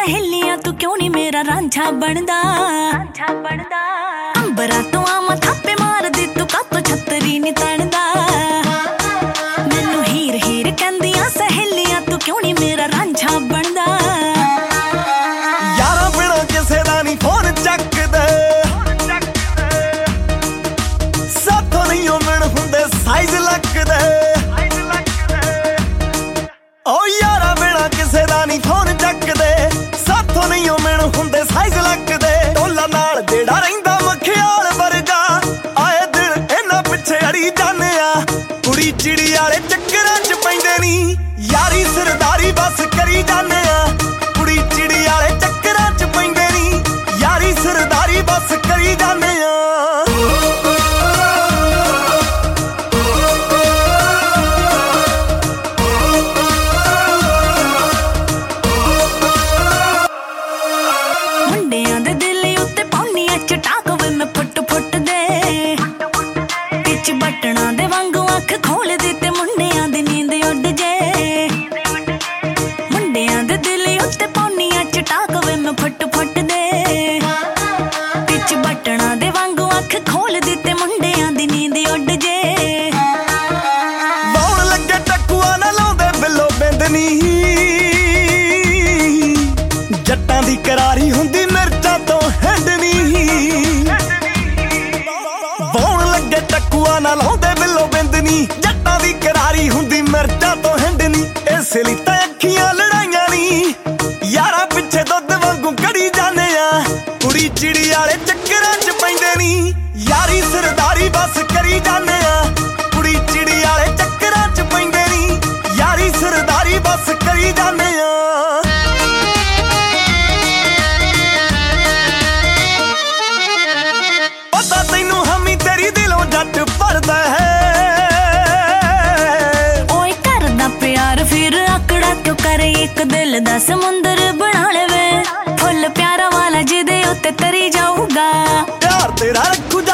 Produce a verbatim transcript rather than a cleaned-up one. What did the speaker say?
सहेलियां तू क्यों नहीं मेरा रांझा बनदा अंबरा तू आमा थापे मार दी तू कातो छतरी नी तणदा मैनू हीर हीर कहंदियां सहेलियां तू क्यों नहीं मेरा रांझा बनदा यारा बिना किसे दा नी फोन चकदे साथों नहीं मिल हुंदे साइज लगदे ओ यारा बिना किसे दा नी फोन चकदे साथों नहीं मिल हुंदे साइज लगदे ढोला नाल जेड़ा रहिंदा मखियाल वर्गा आए दिल इन्हां पिछे अड़ी जाने आ कुड़ी चिड़ी वाले चक्करां च पैंदे नी यारी सरदारी बस करी जाने आ कुड़ी चिड़ी वाले चक्करां च पैंदे नी यारी सरदारी बस करी जाने आ मुंडियां दे दिल उत्ते पाउनी चटाक वे मैं फुट फुट दे पिच बटना दे वांगू अख खोल दी ते मुंडियां दी नींद उड़ जे मुंडियां दे दिल उत्ते पाउनी चटाक वे मैं फुट फुट दे पिच बटना दे वांगू अख खोल दी ते मुंडियां दी नींद उड़ जे बौण लगे टकुआ ना लाउंदे बिल्लो बिंदनी जट्टां दी करारी हुंदी मिर्चां तो हैंडनी बौण लगे टकुआ ना लाउंदे बिल्लो बिंदनी जट्टां दी करारी हुंदी मिर्चां तो हैंडनी इस लई तां अखियां लड़ाइयां नी यारा पिछे दुੱਧ वांगू कड़ी जाने आ कुड़ी चिड़ी वाले चक्करां च पैंदे नी यारी सरदारी बस करी जाने आ कुड़ी चिड़ी वाले चक्करां च पैंदे नी यारी सरदारी बस करी जाने आ पता तैनू हमी तेरी दिलों जट भरदा है ओए करदा प्यार फिर आकड़ा क्यों करे एक दिल दा समुंदर बना लेवे फुल प्यारा वाला जिदे उत्ते तरी जाऊगा प्यार तेरा रखू